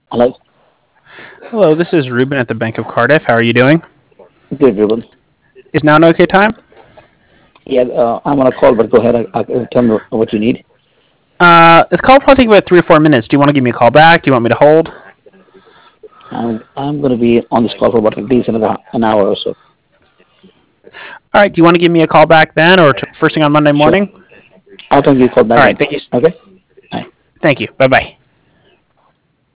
Hello. Hello, this is Ruben at the Bank of Cardiff. How are you doing? Good, Ruben. Is now an okay time? Yeah, I'm on a call, but go ahead. Tell me what you need. This call will probably take about 3 or 4 minutes. Do you want to give me a call back? Do you want me to hold? I'm going to be on this call for about at least an hour or so. All right. Do you want to give me a call back then, or first thing on Monday Sure. morning? I'll tell you a call All back right. then. Thank you. Okay. Bye. Thank you. Bye bye.